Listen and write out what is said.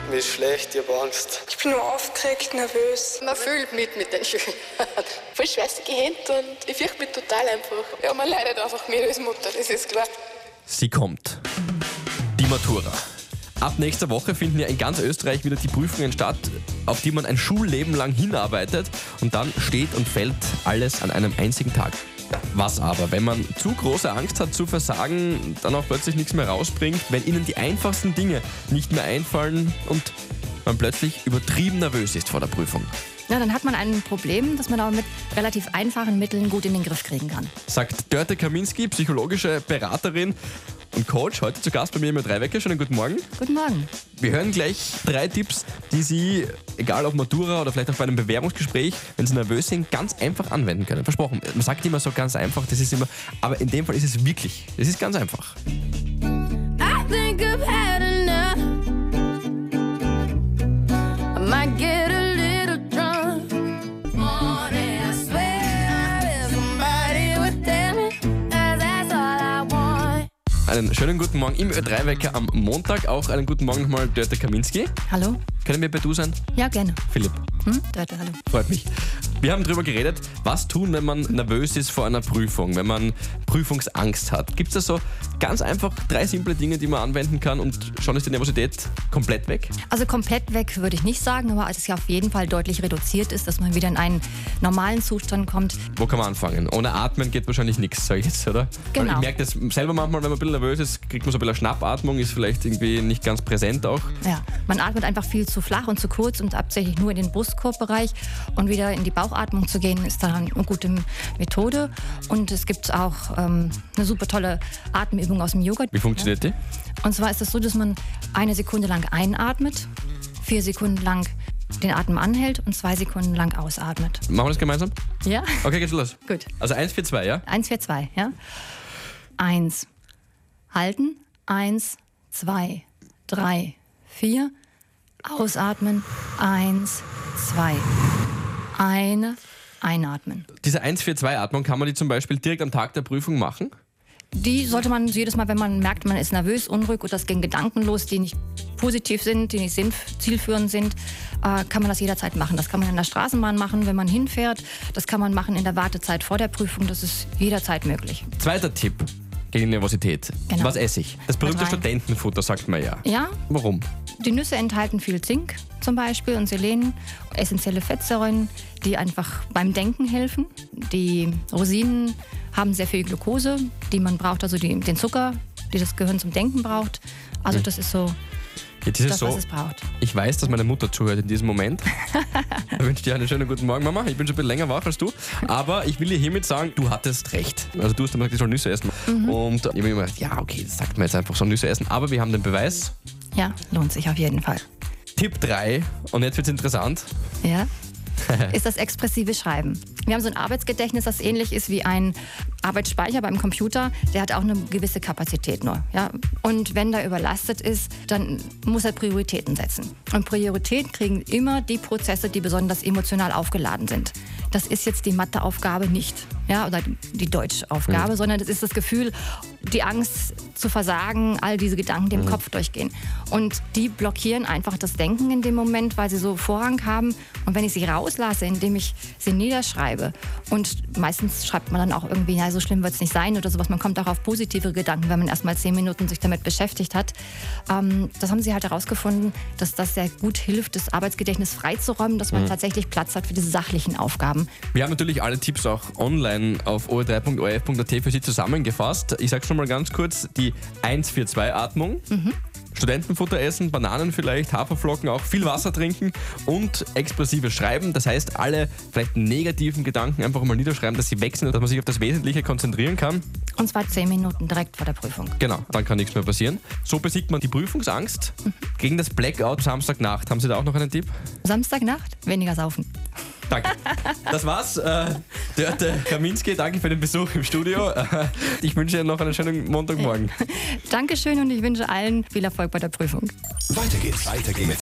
Mir ist schlecht, ich habe Angst. Ich bin nur aufgeregt, nervös. Man fühlt mit den Schülern. Voll schweißige Hände und ich fürchte mich total einfach. Ja, man leidet einfach mehr als Mutter, das ist klar. Sie kommt. Die Matura. Ab nächster Woche finden ja in ganz Österreich wieder die Prüfungen statt, auf die man ein Schulleben lang hinarbeitet. Und dann steht und fällt alles an einem einzigen Tag. Was aber, wenn man zu große Angst hat zu versagen, dann auch plötzlich nichts mehr rausbringt, wenn ihnen die einfachsten Dinge nicht mehr einfallen und man plötzlich übertrieben nervös ist vor der Prüfung. Ja, dann hat man ein Problem, das man aber mit relativ einfachen Mitteln gut in den Griff kriegen kann. Sagt Dörte Kaminski, psychologische Beraterin und Coach, heute zu Gast bei mir im Ö3-Wecker. Schönen guten Morgen. Guten Morgen. Wir hören gleich 3 Tipps, die Sie, egal ob Matura oder vielleicht auch bei einem Bewerbungsgespräch, wenn Sie nervös sind, ganz einfach anwenden können. Versprochen. Man sagt immer so ganz einfach, das ist immer, aber in dem Fall ist es wirklich, es ist ganz einfach. I think I've had enough. I might get a little drunk. Morning, I swear I wish somebody would tell me, 'cause that's all I want. Einen schönen guten Morgen im Ö3-Wecker am Montag. Auch einen guten Morgen nochmal Dörte Kaminski. Hallo? Können wir bei du sein? Ja, gerne. Philipp. Dörte, hallo. Freut mich. Wir haben darüber geredet, was tun, wenn man nervös ist vor einer Prüfung, wenn man Prüfungsangst hat. Gibt es da so ganz einfach 3 simple Dinge, die man anwenden kann und schon ist die Nervosität komplett weg? Also komplett weg würde ich nicht sagen, aber als es ja auf jeden Fall deutlich reduziert ist, dass man wieder in einen normalen Zustand kommt. Wo kann man anfangen? Ohne Atmen geht wahrscheinlich nichts, sage ich jetzt, oder? Genau. Weil ich merke das selber manchmal, wenn man ein bisschen nervös ist, kriegt man so ein bisschen Schnappatmung, ist vielleicht irgendwie nicht ganz präsent auch. Ja, man atmet einfach viel zu flach und zu kurz und hauptsächlich nur in den Brustkorbbereich, und wieder in die Bauchatmung zu gehen, ist dann eine gute Methode. Und es gibt auch eine super tolle Atemübung aus dem Yoga. Wie funktioniert die? Und zwar ist es so, dass man 1 Sekunde lang einatmet, 4 Sekunden lang den Atem anhält und 2 Sekunden lang ausatmet. Machen wir das gemeinsam? Ja? Okay, geht's los. Gut. Also 1, 4, 2, ja? 1, 4, 2, ja? 1, halten, 1, 2, 3, 4, ausatmen, 1, 2, einatmen. Diese 1-4-2-Atmung, kann man die zum Beispiel direkt am Tag der Prüfung machen? Die sollte man jedes Mal, wenn man merkt, man ist nervös, unruhig oder es gehen Gedanken los, die nicht positiv sind, die nicht zielführend sind, kann man das jederzeit machen. Das kann man in der Straßenbahn machen, wenn man hinfährt. Das kann man machen in der Wartezeit vor der Prüfung. Das ist jederzeit möglich. Zweiter Tipp gegen Nervosität. Genau. Was esse ich? Das berühmte Rein. Studentenfutter, sagt man ja. Ja, Warum? die Nüsse enthalten viel Zink zum Beispiel und Selen, essentielle Fettsäuren, die einfach beim Denken helfen. Die Rosinen haben sehr viel Glucose, die man braucht, also den Zucker, die das Gehirn zum Denken braucht. Also das ist so Jetzt ist es das, so, was es braucht. ich weiß, dass meine Mutter zuhört in diesem Moment. Ich wünsche dir einen schönen guten Morgen, Mama. Ich bin schon ein bisschen länger wach als du. Aber ich will dir hiermit sagen, du hattest recht. Also du hast gesagt, ich soll Nüsse essen. Und ich habe mir gedacht, ja okay, das sagt man jetzt einfach, so Nüsse essen. Aber wir haben den Beweis. Ja, lohnt sich auf jeden Fall. Tipp 3, und jetzt wird es interessant. Ja? Ist das expressive Schreiben. Wir haben so ein Arbeitsgedächtnis, das ähnlich ist wie ein Arbeitsspeicher beim Computer. Der hat auch eine gewisse Kapazität nur. Ja? Und wenn der überlastet ist, dann muss er Prioritäten setzen. Und Priorität kriegen immer die Prozesse, die besonders emotional aufgeladen sind. Das ist jetzt die Matheaufgabe nicht, ja, oder die Deutschaufgabe, sondern das ist das Gefühl, die Angst zu versagen, all diese Gedanken, die im Kopf durchgehen. Und die blockieren einfach das Denken in dem Moment, weil sie so Vorrang haben. Und wenn ich sie rauslasse, indem ich sie niederschreibe, und meistens schreibt man dann auch irgendwie, ja, so schlimm wird es nicht sein oder sowas, man kommt auch auf positive Gedanken, wenn man erst mal 10 Minuten sich damit beschäftigt hat. Das haben sie halt herausgefunden, dass das sehr gut hilft, das Arbeitsgedächtnis freizuräumen, dass man tatsächlich Platz hat für diese sachlichen Aufgaben. Wir haben natürlich alle Tipps auch online auf o3.orf.at für Sie zusammengefasst. Ich sage schon mal ganz kurz, die 1-4-2-Atmung. Studentenfutter essen, Bananen vielleicht, Haferflocken auch, viel Wasser trinken und expressives Schreiben. Das heißt, alle vielleicht negativen Gedanken einfach mal niederschreiben, dass sie weg sind, dass man sich auf das Wesentliche konzentrieren kann. Und zwar 10 Minuten direkt vor der Prüfung. Genau, dann kann nichts mehr passieren. So besiegt man die Prüfungsangst. Gegen das Blackout Samstagnacht, haben Sie da auch noch einen Tipp? Samstagnacht, weniger saufen. Danke. Das war's. Dörte Kaminski, danke für den Besuch im Studio. Ich wünsche Ihnen noch einen schönen Montagmorgen. Dankeschön und ich wünsche allen viel Erfolg bei der Prüfung. Weiter geht's mit